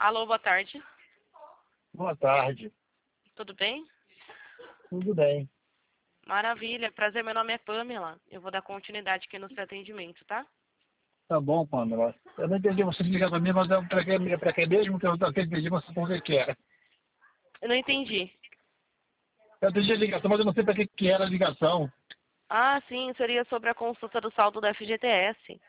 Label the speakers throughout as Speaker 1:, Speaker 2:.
Speaker 1: Alô, boa tarde.
Speaker 2: Boa tarde.
Speaker 1: Tudo bem?
Speaker 2: Tudo bem.
Speaker 1: Maravilha. Prazer, meu nome é Pamela. Eu vou dar continuidade aqui no seu atendimento, tá?
Speaker 2: Tá bom, Pamela. Eu não entendi você ligar para mim, mas é para quem mesmo que eu entendi você por que era.
Speaker 1: Eu não entendi.
Speaker 2: Eu entendi a ligação, mas eu não sei para que era a ligação.
Speaker 1: Ah, sim, seria sobre a consulta do saldo do FGTS.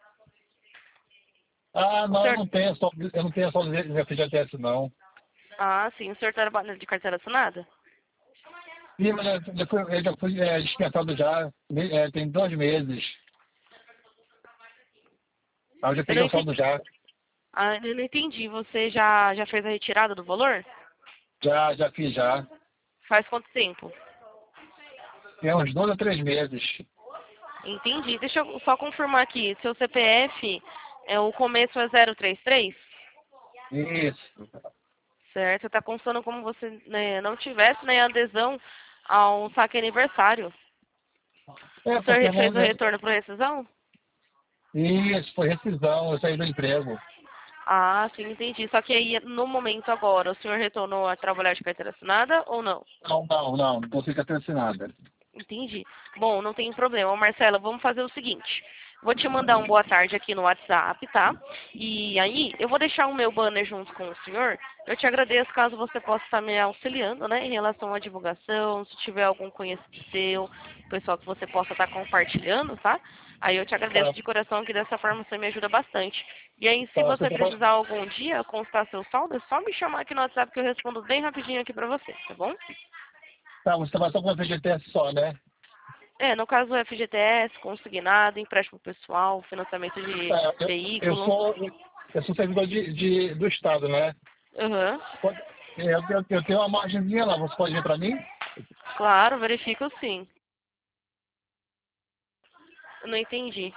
Speaker 2: Ah,
Speaker 1: O
Speaker 2: não,
Speaker 1: senhor...
Speaker 2: eu não tenho só de FGTS, não.
Speaker 1: Ah, sim, o senhor trabalha de carteira assinada?
Speaker 2: Sim, mas eu já fui dispensado já, tem 2 meses. Ah, eu já
Speaker 1: Eu não
Speaker 2: peguei o
Speaker 1: entendi.
Speaker 2: saldo já.
Speaker 1: Ah, eu não entendi. Você já fez a retirada do valor?
Speaker 2: Já fiz já.
Speaker 1: Faz quanto tempo?
Speaker 2: Tem uns 2 a 3 meses.
Speaker 1: Entendi. Deixa eu só confirmar aqui. Seu CPF, o começo é 033?
Speaker 2: Isso.
Speaker 1: Certo, está constando como você, né, não tivesse, né, adesão ao saque aniversário. O
Speaker 2: É, porque
Speaker 1: senhor
Speaker 2: não,
Speaker 1: fez o retorno por rescisão?
Speaker 2: isso, foi rescisão, eu saí do emprego.
Speaker 1: Ah, sim, entendi. Só que aí, no momento agora, o senhor retornou a trabalhar de carteira assinada ou não?
Speaker 2: Não fica assinada.
Speaker 1: Entendi. Bom, não tem problema. Marcela, vamos fazer o seguinte. Vou te mandar um boa tarde aqui no WhatsApp, tá? E aí, eu vou deixar o meu banner junto com o senhor. Eu te agradeço caso você possa estar me auxiliando, né? Em relação à divulgação, se tiver algum conhecido seu, pessoal que você possa estar compartilhando, tá? Aí eu te agradeço
Speaker 2: Tá,
Speaker 1: de coração que dessa forma você me ajuda bastante. E aí, se
Speaker 2: tá,
Speaker 1: você precisar algum dia constar seu saldo, é só me chamar aqui no WhatsApp que eu respondo bem rapidinho aqui pra você, tá bom?
Speaker 2: você trabalha só com a FGTS só, né?
Speaker 1: No caso do FGTS, consignado, empréstimo pessoal, financiamento de
Speaker 2: É, eu
Speaker 1: veículo.
Speaker 2: sou, eu sou servidor do Estado, né?
Speaker 1: Aham.
Speaker 2: Eu tenho uma margenzinha lá, você pode ver para mim?
Speaker 1: Claro, verifico sim. Eu não entendi.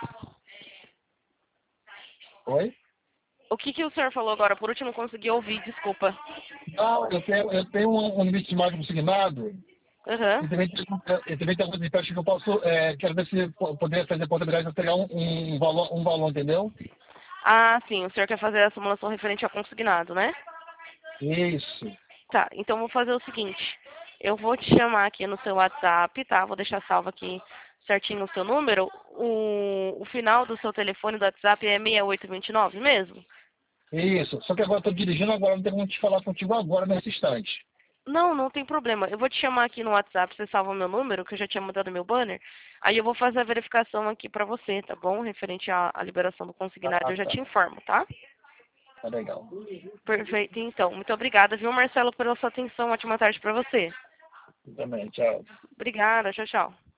Speaker 2: Oi?
Speaker 1: O que o senhor falou agora? Por último, não consegui ouvir, desculpa.
Speaker 2: Não, eu tenho um limite de margem consignado
Speaker 1: Aham.
Speaker 2: e também tem alguns empréstimos que eu posso, quero ver se poder fazer possibilidade de pegar um valor, entendeu?
Speaker 1: Ah, sim, o senhor quer fazer a simulação referente ao consignado, né?
Speaker 2: Isso,
Speaker 1: Tá, então vou fazer o seguinte. Eu vou te chamar aqui no seu WhatsApp, tá? Vou deixar salvo aqui certinho o seu número. O final do seu telefone do WhatsApp é 6829 mesmo?
Speaker 2: isso. Só que agora eu estou dirigindo agora, não tem como te falar contigo agora, nesse instante.
Speaker 1: Não, não tem problema. Eu vou te chamar aqui no WhatsApp, você salva o meu número, que eu já tinha mandado meu banner. Aí eu vou fazer a verificação aqui pra você, tá bom? Referente à liberação do consignado,
Speaker 2: Ah,
Speaker 1: eu já
Speaker 2: tá.
Speaker 1: te informo, tá?
Speaker 2: Tá legal.
Speaker 1: Perfeito, então. Muito obrigada, viu, Marcelo, pela sua atenção. Ótima tarde pra você.
Speaker 2: Também, tchau.
Speaker 1: Obrigada, tchau, tchau.